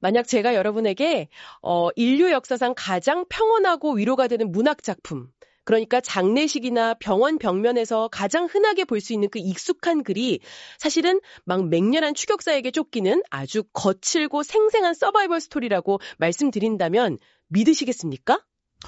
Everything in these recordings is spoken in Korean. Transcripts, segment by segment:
만약 제가 여러분에게 인류 역사상 가장 평온하고 위로가 되는 문학 작품, 그러니까 장례식이나 병원 벽면에서 가장 흔하게 볼 수 있는 그 익숙한 글이 사실은 막 맹렬한 추격사에게 쫓기는 아주 거칠고 생생한 서바이벌 스토리라고 말씀드린다면 믿으시겠습니까?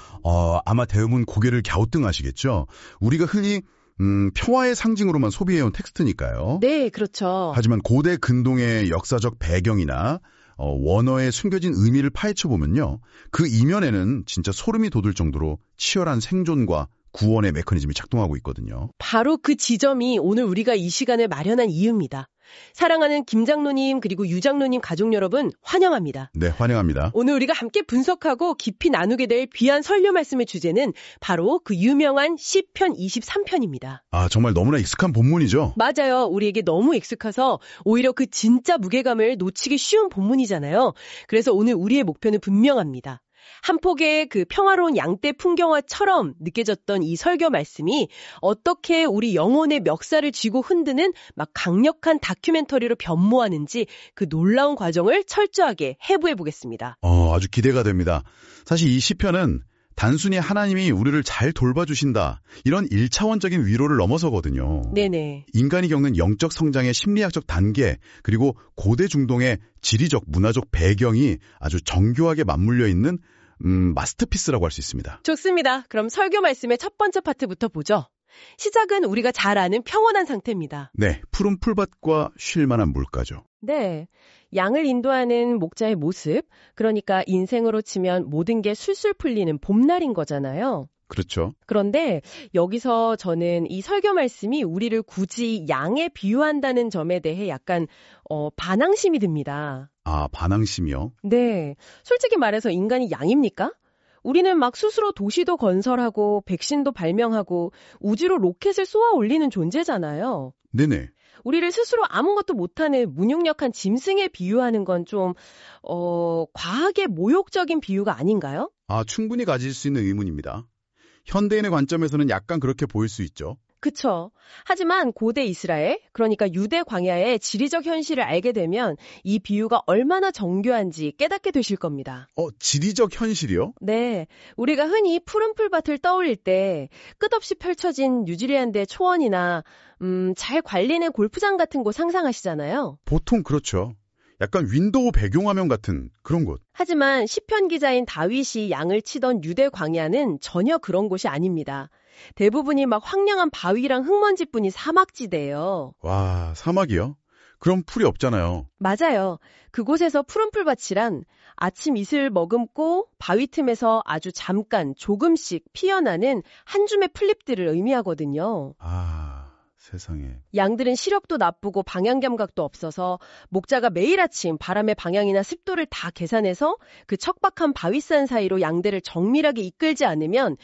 아마 대부분 고개를 갸우뚱하시겠죠. 우리가 흔히 평화의 상징으로만 소비해온 텍스트니까요. 네, 그렇죠. 하지만 고대 근동의 역사적 배경이나 원어의 숨겨진 의미를 파헤쳐보면요. 그 이면에는 진짜 소름이 돋을 정도로 치열한 생존과 구원의 메커니즘이 작동하고 있거든요. 바로 그 지점이 오늘 우리가 이 시간을 마련한 이유입니다. 사랑하는 김 장로님 그리고 유 장로님 가족 여러분 환영합니다. 네, 환영합니다. 오늘 우리가 함께 분석하고 깊이 나누게 될 귀한 설교 말씀의 주제는 바로 그 유명한 시편 23편입니다. 정말 너무나 익숙한 본문이죠? 맞아요. 우리에게 너무 익숙해서 오히려 그 진짜 무게감을 놓치기 쉬운 본문이잖아요. 그래서 오늘 우리의 목표는 분명합니다. 한 폭의 그 평화로운 양떼 풍경화처럼 느껴졌던 이 설교 말씀이 어떻게 우리 영혼의 멱살을 쥐고 흔드는 막 강력한 다큐멘터리로 변모하는지 그 놀라운 과정을 철저하게 해부해 보겠습니다. 아주 기대가 됩니다. 사실 이 시편은 단순히 하나님이 우리를 잘 돌봐주신다 이런 1차원적인 위로를 넘어서거든요. 네네. 인간이 겪는 영적 성장의 심리학적 단계 그리고 고대 중동의 지리적 문화적 배경이 아주 정교하게 맞물려 있는 마스터피스라고 할 수 있습니다. 좋습니다. 그럼 설교 말씀의 첫 번째 파트부터 보죠. 시작은 우리가 잘 아는 평온한 상태입니다. 네, 푸른 풀밭과 쉴 만한 물가죠. 네, 양을 인도하는 목자의 모습, 그러니까 인생으로 치면 모든 게 술술 풀리는 봄날인 거잖아요. 그렇죠. 그런데 여기서 저는 이 설교 말씀이 우리를 굳이 양에 비유한다는 점에 대해 약간 반항심이 듭니다. 반항심이요? 네, 솔직히 말해서 인간이 양입니까? 우리는 막 스스로 도시도 건설하고 백신도 발명하고 우주로 로켓을 쏘아 올리는 존재잖아요. 네네. 우리를 스스로 아무것도 못하는 무능력한 짐승에 비유하는 건 좀 과하게 모욕적인 비유가 아닌가요? 충분히 가질 수 있는 의문입니다. 현대인의 관점에서는 약간 그렇게 보일 수 있죠. 그쵸. 하지만 고대 이스라엘, 그러니까 유대 광야의 지리적 현실을 알게 되면 이 비유가 얼마나 정교한지 깨닫게 되실 겁니다. 지리적 현실이요? 네. 우리가 흔히 푸른 풀밭을 떠올릴 때 끝없이 펼쳐진 뉴질랜드의 초원이나 잘 관리된 골프장 같은 곳 상상하시잖아요. 보통 그렇죠. 약간 윈도우 배경화면 같은 그런 곳. 하지만 시편 기자인 다윗이 양을 치던 유대 광야는 전혀 그런 곳이 아닙니다. 대부분이 막 황량한 바위랑 흙먼지뿐이 사막지대예요. 와, 사막이요? 그럼 풀이 없잖아요. 맞아요. 그곳에서 푸른 풀밭이란 아침 이슬 머금고 바위 틈에서 아주 잠깐 조금씩 피어나는 한 줌의 풀잎들을 의미하거든요. 세상에. 양들은 시력도 나쁘고 방향 감각도 없어서 목자가 매일 아침 바람의 방향이나 습도를 다 계산해서 그 척박한 바위산 사이로 양들을 정밀하게 이끌지 않으면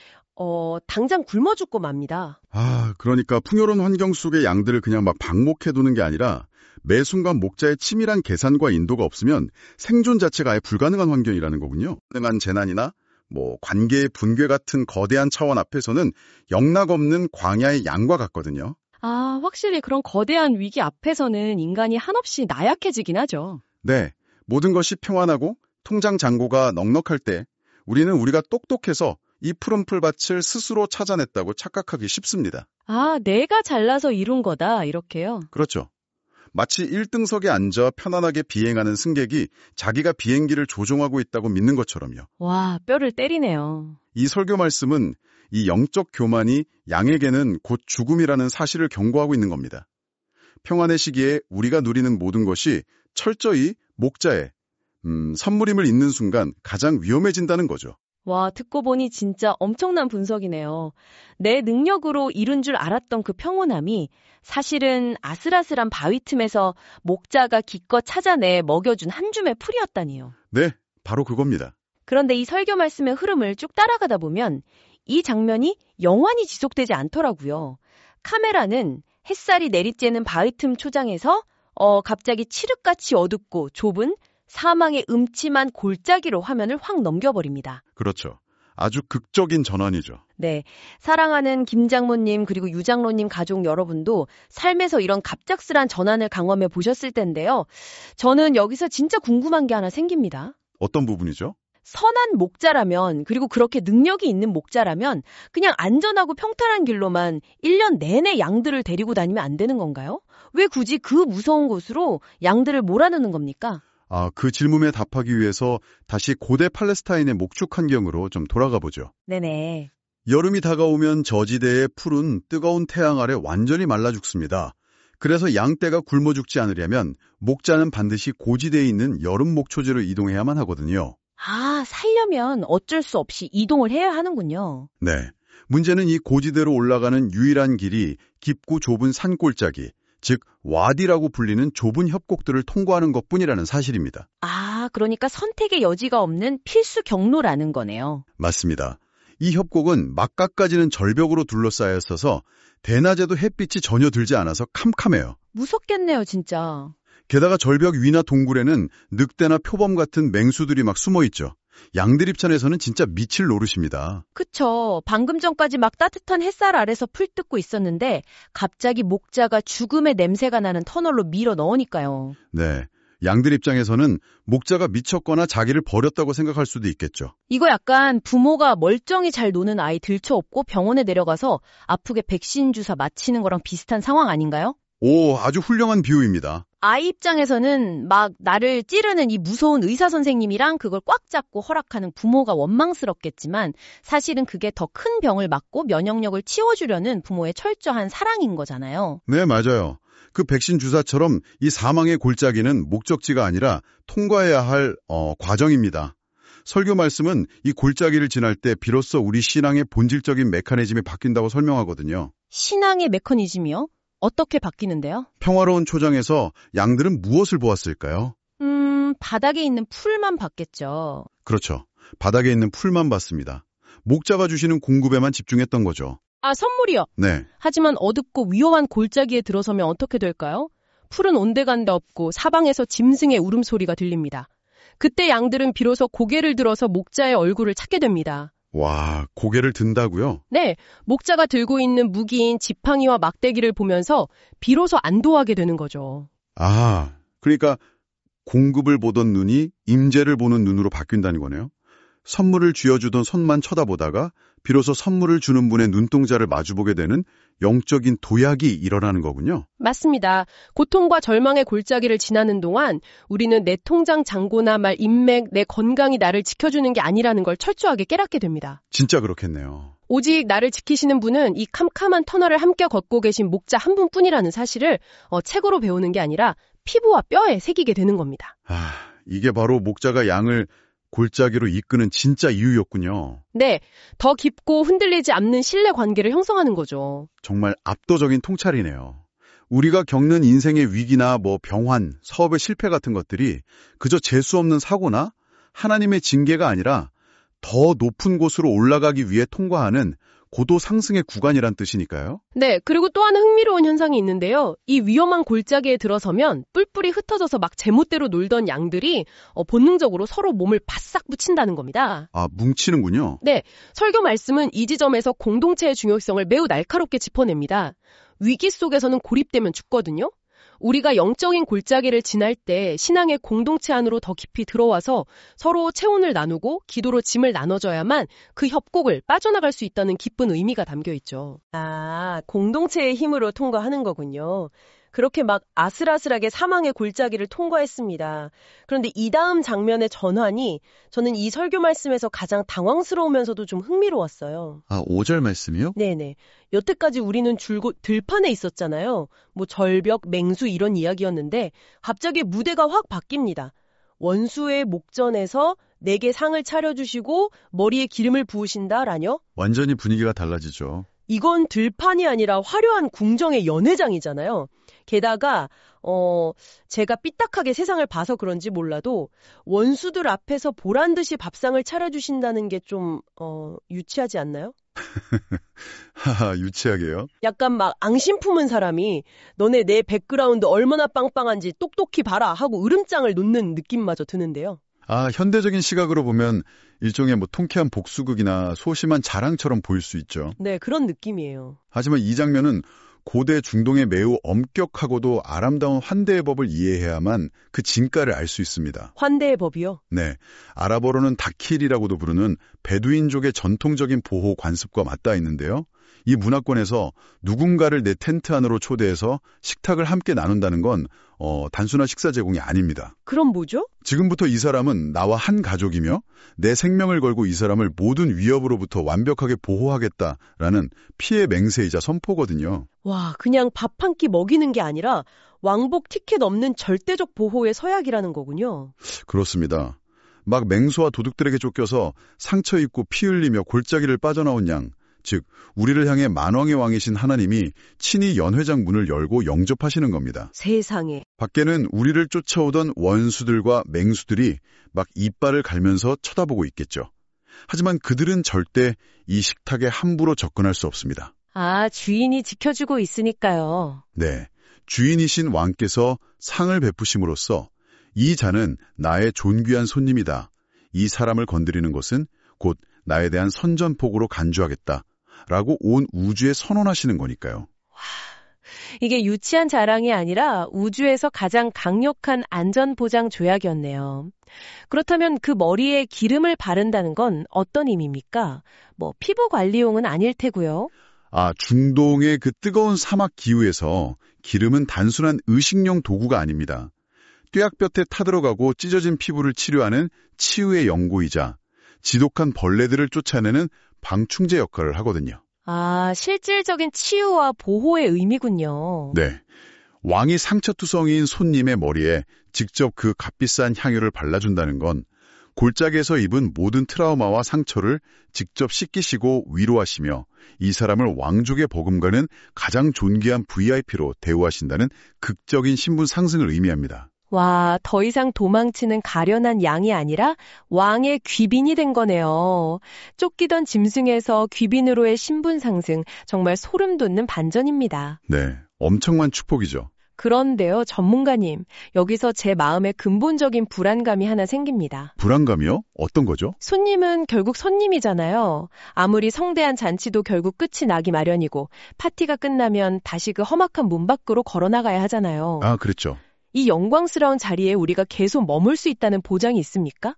당장 굶어 죽고 맙니다. 그러니까 풍요로운 환경 속의 양들을 그냥 막 방목해두는 게 아니라 매 순간 목자의 치밀한 계산과 인도가 없으면 생존 자체가 아예 불가능한 환경이라는 거군요. 가능한 재난이나 관계의 붕괴 같은 거대한 차원 앞에서는 영락없는 광야의 양과 같거든요. 확실히 그런 거대한 위기 앞에서는 인간이 한없이 나약해지긴 하죠. 네, 모든 것이 평안하고 통장 잔고가 넉넉할 때 우리는 우리가 똑똑해서 이 푸른 풀밭을 스스로 찾아냈다고 착각하기 쉽습니다. 내가 잘나서 이룬 거다, 이렇게요? 그렇죠. 마치 1등석에 앉아 편안하게 비행하는 승객이 자기가 비행기를 조종하고 있다고 믿는 것처럼요. 와, 뼈를 때리네요. 이 설교 말씀은 이 영적 교만이 양에게는 곧 죽음이라는 사실을 경고하고 있는 겁니다. 평안의 시기에 우리가 누리는 모든 것이 철저히 목자의 선물임을 잊는 순간 가장 위험해진다는 거죠. 와, 듣고 보니 진짜 엄청난 분석이네요. 내 능력으로 이룬 줄 알았던 그 평온함이 사실은 아슬아슬한 바위 틈에서 목자가 기껏 찾아내 먹여준 한 줌의 풀이었다니요. 네, 바로 그겁니다. 그런데 이 설교 말씀의 흐름을 쭉 따라가다 보면 이 장면이 영원히 지속되지 않더라고요. 카메라는 햇살이 내리쬐는 바위 틈 초장에서 갑자기 칠흑같이 어둡고 좁은 사망의 음침한 골짜기로 화면을 확 넘겨버립니다. 그렇죠. 아주 극적인 전환이죠. 네, 사랑하는 김장모님 그리고 유장로님 가족 여러분도 삶에서 이런 갑작스런 전환을 경험해 보셨을 텐데요. 저는 여기서 진짜 궁금한 게 하나 생깁니다. 어떤 부분이죠? 선한 목자라면, 그리고 그렇게 능력이 있는 목자라면 그냥 안전하고 평탄한 길로만 1년 내내 양들을 데리고 다니면 안 되는 건가요? 왜 굳이 그 무서운 곳으로 양들을 몰아넣는 겁니까? 그 질문에 답하기 위해서 다시 고대 팔레스타인의 목축 환경으로 좀 돌아가 보죠. 네네. 여름이 다가오면 저지대의 풀은 뜨거운 태양 아래 완전히 말라 죽습니다. 그래서 양떼가 굶어 죽지 않으려면 목자는 반드시 고지대에 있는 여름 목초지로 이동해야만 하거든요. 살려면 어쩔 수 없이 이동을 해야 하는군요. 네. 문제는 이 고지대로 올라가는 유일한 길이 깊고 좁은 산골짜기, 즉 와디라고 불리는 좁은 협곡들을 통과하는 것뿐이라는 사실입니다. 그러니까 선택의 여지가 없는 필수 경로라는 거네요. 맞습니다. 이 협곡은 막가까지는 절벽으로 둘러싸여 있어서 대낮에도 햇빛이 전혀 들지 않아서 캄캄해요. 무섭겠네요, 진짜. 게다가 절벽 위나 동굴에는 늑대나 표범 같은 맹수들이 막 숨어 있죠. 양들 입장에서는 진짜 미칠 노릇입니다. 그쵸. 방금 전까지 막 따뜻한 햇살 아래서 풀 뜯고 있었는데 갑자기 목자가 죽음의 냄새가 나는 터널로 밀어 넣으니까요. 네. 양들 입장에서는 목자가 미쳤거나 자기를 버렸다고 생각할 수도 있겠죠. 이거 약간 부모가 멀쩡히 잘 노는 아이 들쳐업고 병원에 내려가서 아프게 백신 주사 맞히는 거랑 비슷한 상황 아닌가요? 오, 아주 훌륭한 비유입니다. 아이 입장에서는 막 나를 찌르는 이 무서운 의사 선생님이랑 그걸 꽉 잡고 허락하는 부모가 원망스럽겠지만 사실은 그게 더 큰 병을 막고 면역력을 치워주려는 부모의 철저한 사랑인 거잖아요. 네, 맞아요. 그 백신 주사처럼 이 사망의 골짜기는 목적지가 아니라 통과해야 할 과정입니다. 설교 말씀은 이 골짜기를 지날 때 비로소 우리 신앙의 본질적인 메커니즘이 바뀐다고 설명하거든요. 신앙의 메커니즘이요? 어떻게 바뀌는데요? 평화로운 초장에서 양들은 무엇을 보았을까요? 바닥에 있는 풀만 봤겠죠. 그렇죠. 바닥에 있는 풀만 봤습니다. 목자가 주시는 공급에만 집중했던 거죠. 선물이요. 네. 하지만 어둡고 위험한 골짜기에 들어서면 어떻게 될까요? 풀은 온데간데 없고 사방에서 짐승의 울음소리가 들립니다. 그때 양들은 비로소 고개를 들어서 목자의 얼굴을 찾게 됩니다. 와, 고개를 든다고요? 네, 목자가 들고 있는 무기인 지팡이와 막대기를 보면서 비로소 안도하게 되는 거죠. 그러니까 공급을 보던 눈이 임재를 보는 눈으로 바뀐다는 거네요. 선물을 쥐어주던 손만 쳐다보다가 비로소 선물을 주는 분의 눈동자를 마주보게 되는 영적인 도약이 일어나는 거군요. 맞습니다. 고통과 절망의 골짜기를 지나는 동안 우리는 내 통장 잔고나 말 인맥, 내 건강이 나를 지켜주는 게 아니라는 걸 철저하게 깨닫게 됩니다. 진짜 그렇겠네요. 오직 나를 지키시는 분은 이 캄캄한 터널을 함께 걷고 계신 목자 한 분뿐이라는 사실을 책으로 배우는 게 아니라 피부와 뼈에 새기게 되는 겁니다. 이게 바로 목자가 양을 골짜기로 이끄는 진짜 이유였군요. 네, 더 깊고 흔들리지 않는 신뢰 관계를 형성하는 거죠. 정말 압도적인 통찰이네요. 우리가 겪는 인생의 위기나 병환, 사업의 실패 같은 것들이 그저 재수 없는 사고나 하나님의 징계가 아니라 더 높은 곳으로 올라가기 위해 통과하는 고도 상승의 구간이란 뜻이니까요. 네, 그리고 또 하나 흥미로운 현상이 있는데요. 이 위험한 골짜기에 들어서면 뿔뿔이 흩어져서 막 제멋대로 놀던 양들이 본능적으로 서로 몸을 바싹 붙인다는 겁니다. 뭉치는군요. 네, 설교 말씀은 이 지점에서 공동체의 중요성을 매우 날카롭게 짚어냅니다. 위기 속에서는 고립되면 죽거든요. 우리가 영적인 골짜기를 지날 때 신앙의 공동체 안으로 더 깊이 들어와서 서로 체온을 나누고 기도로 짐을 나눠줘야만 그 협곡을 빠져나갈 수 있다는 기쁜 의미가 담겨 있죠. 공동체의 힘으로 통과하는 거군요. 그렇게 막 아슬아슬하게 사망의 골짜기를 통과했습니다. 그런데 이 다음 장면의 전환이 저는 이 설교 말씀에서 가장 당황스러우면서도 좀 흥미로웠어요. 5절 말씀이요? 네네. 여태까지 우리는 줄곧 들판에 있었잖아요. 절벽, 맹수 이런 이야기였는데 갑자기 무대가 확 바뀝니다. 원수의 목전에서 내게 상을 차려주시고 머리에 기름을 부으신다라뇨? 완전히 분위기가 달라지죠. 이건 들판이 아니라 화려한 궁정의 연회장이잖아요. 게다가 제가 삐딱하게 세상을 봐서 그런지 몰라도 원수들 앞에서 보란듯이 밥상을 차려주신다는 게 좀 유치하지 않나요? 유치하게요? 약간 막 앙심 품은 사람이 너네 내 백그라운드 얼마나 빵빵한지 똑똑히 봐라 하고 으름장을 놓는 느낌마저 드는데요. 현대적인 시각으로 보면 일종의 통쾌한 복수극이나 소심한 자랑처럼 보일 수 있죠. 네, 그런 느낌이에요. 하지만 이 장면은 고대 중동의 매우 엄격하고도 아름다운 환대의 법을 이해해야만 그 진가를 알 수 있습니다. 환대의 법이요? 네, 아랍어로는 다킬이라고도 부르는 베두인족의 전통적인 보호 관습과 맞닿아 있는데요. 이 문화권에서 누군가를 내 텐트 안으로 초대해서 식탁을 함께 나눈다는 건 단순한 식사 제공이 아닙니다. 그럼 뭐죠? 지금부터 이 사람은 나와 한 가족이며 내 생명을 걸고 이 사람을 모든 위협으로부터 완벽하게 보호하겠다라는 피해 맹세이자 선포거든요. 와, 그냥 밥 한 끼 먹이는 게 아니라 왕복 티켓 없는 절대적 보호의 서약이라는 거군요. 그렇습니다. 막 맹수와 도둑들에게 쫓겨서 상처 입고 피 흘리며 골짜기를 빠져나온 양, 즉 우리를 향해 만왕의 왕이신 하나님이 친히 연회장 문을 열고 영접하시는 겁니다. 세상에. 밖에는 우리를 쫓아오던 원수들과 맹수들이 막 이빨을 갈면서 쳐다보고 있겠죠. 하지만 그들은 절대 이 식탁에 함부로 접근할 수 없습니다. 주인이 지켜주고 있으니까요. 네, 주인이신 왕께서 상을 베푸심으로써 이 자는 나의 존귀한 손님이다. 이 사람을 건드리는 것은 곧 나에 대한 선전포고로 간주하겠다. 라고 온 우주에 선언하시는 거니까요. 이게 유치한 자랑이 아니라 우주에서 가장 강력한 안전보장 조약이었네요. 그렇다면 그 머리에 기름을 바른다는 건 어떤 의미입니까? 피부 관리용은 아닐 테고요. 중동의 그 뜨거운 사막 기후에서 기름은 단순한 의식용 도구가 아닙니다. 뙤약볕에 타들어가고 찢어진 피부를 치료하는 치유의 연고이자 지독한 벌레들을 쫓아내는 방충제 역할을 하거든요. 실질적인 치유와 보호의 의미군요. 네. 왕이 상처투성이인 손님의 머리에 직접 그 값비싼 향유를 발라준다는 건 골짜기에서 입은 모든 트라우마와 상처를 직접 씻기시고 위로하시며 이 사람을 왕족의 버금가는 가장 존귀한 VIP로 대우하신다는 극적인 신분 상승을 의미합니다. 와, 더 이상 도망치는 가련한 양이 아니라 왕의 귀빈이 된 거네요. 쫓기던 짐승에서 귀빈으로의 신분 상승, 정말 소름 돋는 반전입니다. 네, 엄청난 축복이죠. 그런데요, 전문가님, 여기서 제 마음에 근본적인 불안감이 하나 생깁니다. 불안감이요? 어떤 거죠? 손님은 결국 손님이잖아요. 아무리 성대한 잔치도 결국 끝이 나기 마련이고 파티가 끝나면 다시 그 험악한 문 밖으로 걸어나가야 하잖아요. 그렇죠. 이 영광스러운 자리에 우리가 계속 머물 수 있다는 보장이 있습니까?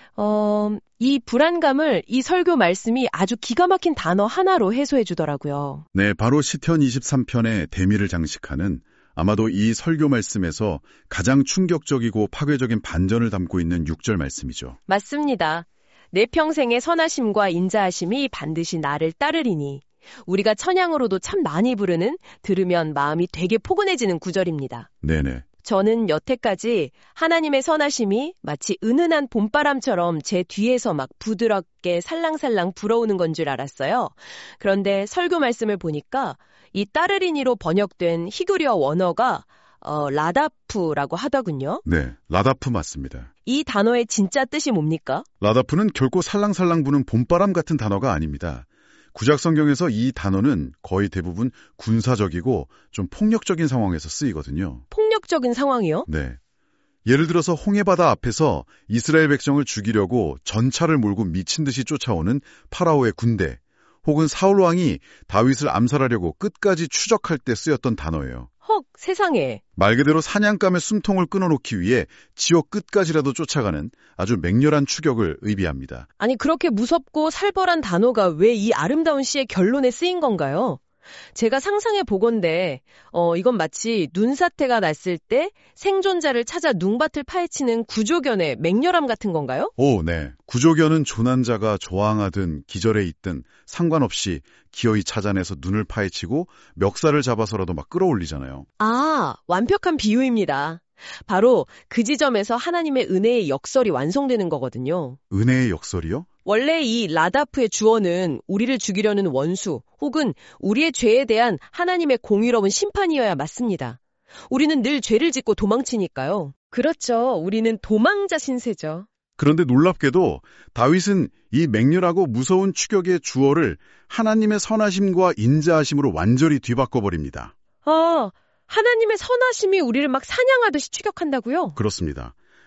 이 불안감을 이 설교 말씀이 아주 기가 막힌 단어 하나로 해소해 주더라고요. 네, 바로 시편 23편의 대미를 장식하는 아마도 이 설교 말씀에서 가장 충격적이고 파괴적인 반전을 담고 있는 6절 말씀이죠. 맞습니다. 내 평생의 선하심과 인자하심이 반드시 나를 따르리니. 우리가 찬양으로도 참 많이 부르는 들으면 마음이 되게 포근해지는 구절입니다. 네네. 저는 여태까지 하나님의 선하심이 마치 은은한 봄바람처럼 제 뒤에서 막 부드럽게 살랑살랑 불어오는 건 줄 알았어요. 그런데 설교 말씀을 보니까 이 따르리니로 번역된 히브리어 원어가 라다프라고 하더군요. 네, 라다프 맞습니다. 이 단어의 진짜 뜻이 뭡니까? 라다프는 결코 살랑살랑 부는 봄바람 같은 단어가 아닙니다. 구약 성경에서 이 단어는 거의 대부분 군사적이고 좀 폭력적인 상황에서 쓰이거든요. 폭력적인 상황이요? 네. 예를 들어서 홍해바다 앞에서 이스라엘 백성을 죽이려고 전차를 몰고 미친 듯이 쫓아오는 파라오의 군대, 혹은 사울 왕이 다윗을 암살하려고 끝까지 추적할 때 쓰였던 단어예요. 헉, 세상에. 말 그대로 사냥감의 숨통을 끊어놓기 위해 지옥 끝까지라도 쫓아가는 아주 맹렬한 추격을 의미합니다. 아니, 그렇게 무섭고 살벌한 단어가 왜 이 아름다운 시의 결론에 쓰인 건가요? 제가 상상해 보건대 이건 마치 눈사태가 났을 때 생존자를 찾아 눅밭을 파헤치는 구조견의 맹렬함 같은 건가요? 네. 구조견은 조난자가 저항하든 기절해 있든 상관없이 기어이 찾아내서 눈을 파헤치고 멱살을 잡아서라도 막 끌어올리잖아요. 완벽한 비유입니다. 바로 그 지점에서 하나님의 은혜의 역설이 완성되는 거거든요. 은혜의 역설이요? 원래 이 라다프의 주어는 우리를 죽이려는 원수 혹은 우리의 죄에 대한 하나님의 공의로운 심판이어야 맞습니다. 우리는 늘 죄를 짓고 도망치니까요. 그렇죠. 우리는 도망자 신세죠. 그런데 놀랍게도 다윗은 이 맹렬하고 무서운 추격의 주어를 하나님의 선하심과 인자하심으로 완전히 뒤바꿔버립니다. 하나님의 선하심이 우리를 막 사냥하듯이 추격한다고요? 그렇습니다.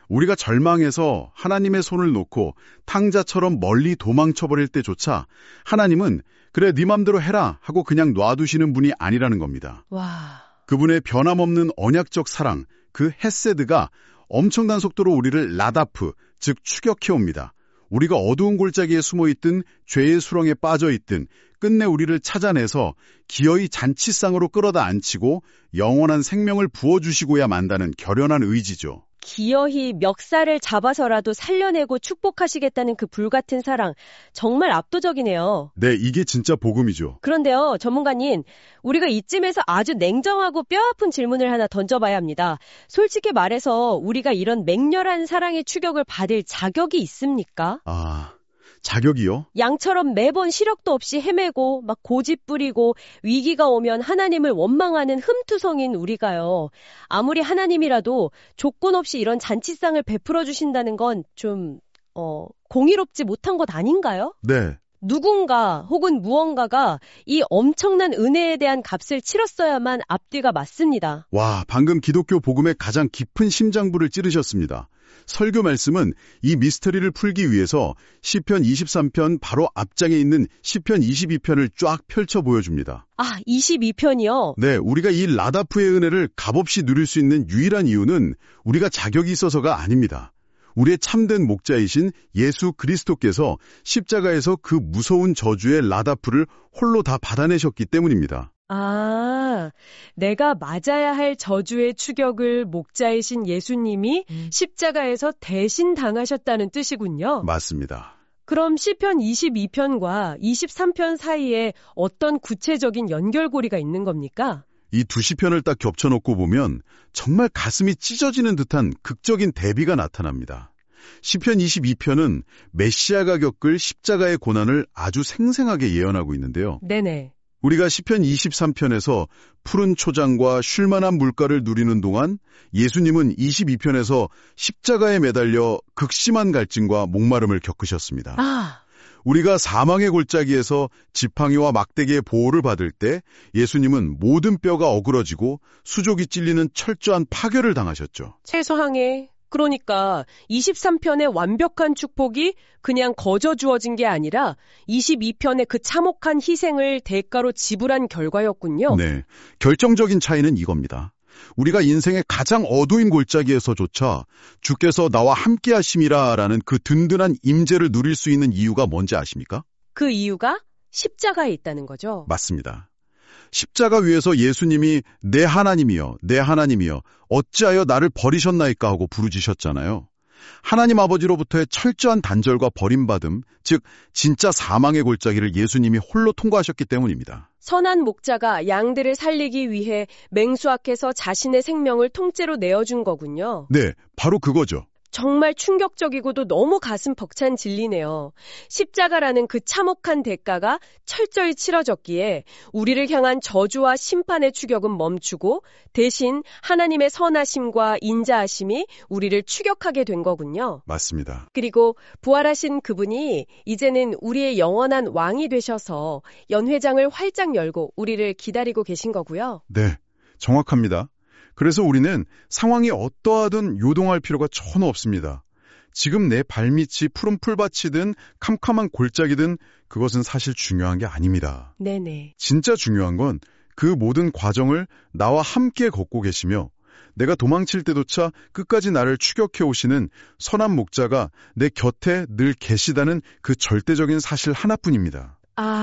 우리가 절망해서 하나님의 손을 놓고 탕자처럼 멀리 도망쳐버릴 때조차 하나님은 그래 네 맘대로 해라 하고 그냥 놔두시는 분이 아니라는 겁니다. 와. 그분의 변함없는 언약적 사랑, 그 헤세드가 엄청난 속도로 우리를 라다프, 즉 추격해옵니다. 우리가 어두운 골짜기에 숨어있든 죄의 수렁에 빠져있든 끝내 우리를 찾아내서 기어이 잔치상으로 끌어다 앉히고 영원한 생명을 부어주시고야 만다는 결연한 의지죠. 기어이 멱살을 잡아서라도 살려내고 축복하시겠다는 그 불같은 사랑, 정말 압도적이네요. 네, 이게 진짜 복음이죠. 그런데요, 전문가님, 우리가 이쯤에서 아주 냉정하고 뼈아픈 질문을 하나 던져봐야 합니다. 솔직히 말해서 우리가 이런 맹렬한 사랑의 추격을 받을 자격이 있습니까? 자격이요? 양처럼 매번 시력도 없이 헤매고 막 고집 부리고 위기가 오면 하나님을 원망하는 흠투성인 우리가요. 아무리 하나님이라도 조건 없이 이런 잔치상을 베풀어 주신다는 건 좀 공의롭지 못한 것 아닌가요? 네. 누군가 혹은 무언가가 이 엄청난 은혜에 대한 값을 치렀어야만 앞뒤가 맞습니다. 와, 방금 기독교 복음의 가장 깊은 심장부를 찌르셨습니다. 설교 말씀은 이 미스터리를 풀기 위해서 시편 23편 바로 앞장에 있는 시편 22편을 쫙 펼쳐 보여줍니다. 22편이요? 네, 우리가 이 라다프의 은혜를 값없이 누릴 수 있는 유일한 이유는 우리가 자격이 있어서가 아닙니다. 우리의 참된 목자이신 예수 그리스도께서 십자가에서 그 무서운 저주의 라다프를 홀로 다 받아내셨기 때문입니다. 내가 맞아야 할 저주의 추격을 목자이신 예수님이 십자가에서 대신 당하셨다는 뜻이군요. 맞습니다. 그럼 시편 22편과 23편 사이에 어떤 구체적인 연결고리가 있는 겁니까? 이 두 시편을 딱 겹쳐놓고 보면 정말 가슴이 찢어지는 듯한 극적인 대비가 나타납니다. 시편 22편은 메시아가 겪을 십자가의 고난을 아주 생생하게 예언하고 있는데요. 네네. 우리가 시편 23편에서 푸른 초장과 쉴만한 물가를 누리는 동안 예수님은 22편에서 십자가에 매달려 극심한 갈증과 목마름을 겪으셨습니다. 우리가 사망의 골짜기에서 지팡이와 막대기의 보호를 받을 때 예수님은 모든 뼈가 어그러지고 수족이 찔리는 철저한 파괴를 당하셨죠. 최소항에 그러니까 23편의 완벽한 축복이 그냥 거저 주어진 게 아니라 22편의 그 참혹한 희생을 대가로 지불한 결과였군요. 네, 결정적인 차이는 이겁니다. 우리가 인생의 가장 어두운 골짜기에서조차 주께서 나와 함께 하심이라라는 그 든든한 임재를 누릴 수 있는 이유가 뭔지 아십니까? 그 이유가 십자가에 있다는 거죠. 맞습니다. 십자가 위에서 예수님이 내 하나님이여 내 하나님이여 어찌하여 나를 버리셨나이까 하고 부르짖으셨잖아요. 하나님 아버지로부터의 철저한 단절과 버림받음, 즉 진짜 사망의 골짜기를 예수님이 홀로 통과하셨기 때문입니다. 선한 목자가 양들을 살리기 위해 맹수악해서 자신의 생명을 통째로 내어준 거군요. 네, 바로 그거죠. 정말 충격적이고도 너무 가슴 벅찬 진리네요. 십자가라는 그 참혹한 대가가 철저히 치러졌기에 우리를 향한 저주와 심판의 추격은 멈추고 대신 하나님의 선하심과 인자하심이 우리를 추격하게 된 거군요. 맞습니다. 그리고 부활하신 그분이 이제는 우리의 영원한 왕이 되셔서 연회장을 활짝 열고 우리를 기다리고 계신 거고요. 네, 정확합니다. 그래서 우리는 상황이 어떠하든 요동할 필요가 전혀 없습니다. 지금 내 발밑이 푸른 풀밭이든 캄캄한 골짜기든 그것은 사실 중요한 게 아닙니다. 네네. 진짜 중요한 건 그 모든 과정을 나와 함께 걷고 계시며 내가 도망칠 때조차 끝까지 나를 추격해 오시는 선한 목자가 내 곁에 늘 계시다는 그 절대적인 사실 하나뿐입니다.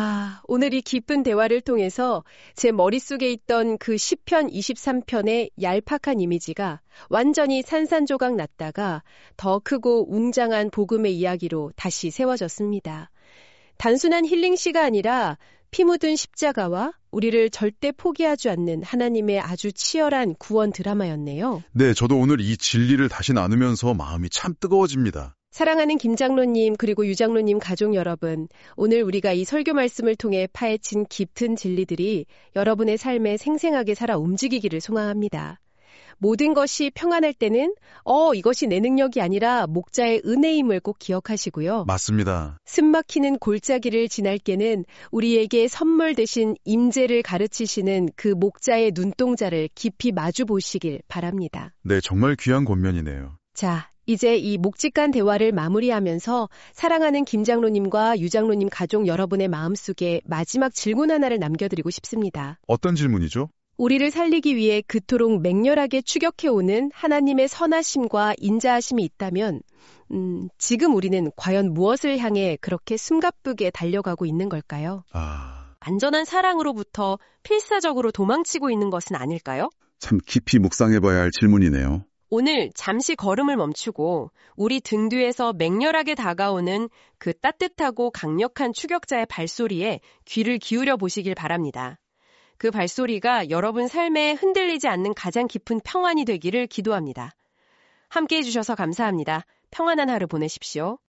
오늘 이 깊은 대화를 통해서 제 머릿속에 있던 그 시편 23편의 얄팍한 이미지가 완전히 산산조각 났다가 더 크고 웅장한 복음의 이야기로 다시 세워졌습니다. 단순한 힐링시가 아니라 피 묻은 십자가와 우리를 절대 포기하지 않는 하나님의 아주 치열한 구원 드라마였네요. 네, 저도 오늘 이 진리를 다시 나누면서 마음이 참 뜨거워집니다. 사랑하는 김 장로님 그리고 유 장로님 가족 여러분, 오늘 우리가 이 설교 말씀을 통해 파헤친 깊은 진리들이 여러분의 삶에 생생하게 살아 움직이기를 소망합니다. 모든 것이 평안할 때는 이것이 내 능력이 아니라 목자의 은혜임을 꼭 기억하시고요. 맞습니다. 숨막히는 골짜기를 지날 때는 우리에게 선물 대신 임재를 가르치시는 그 목자의 눈동자를 깊이 마주 보시길 바랍니다. 네, 정말 귀한 권면이네요. 자, 이제 이 묵직한 대화를 마무리하면서 사랑하는 김장로님과 유장로님 가족 여러분의 마음속에 마지막 질문 하나를 남겨드리고 싶습니다. 어떤 질문이죠? 우리를 살리기 위해 그토록 맹렬하게 추격해오는 하나님의 선하심과 인자하심이 있다면 지금 우리는 과연 무엇을 향해 그렇게 숨가쁘게 달려가고 있는 걸까요? 안전한 사랑으로부터 필사적으로 도망치고 있는 것은 아닐까요? 참 깊이 묵상해봐야 할 질문이네요. 오늘 잠시 걸음을 멈추고 우리 등 뒤에서 맹렬하게 다가오는 그 따뜻하고 강력한 추격자의 발소리에 귀를 기울여 보시길 바랍니다. 그 발소리가 여러분 삶에 흔들리지 않는 가장 깊은 평안이 되기를 기도합니다. 함께해 주셔서 감사합니다. 평안한 하루 보내십시오.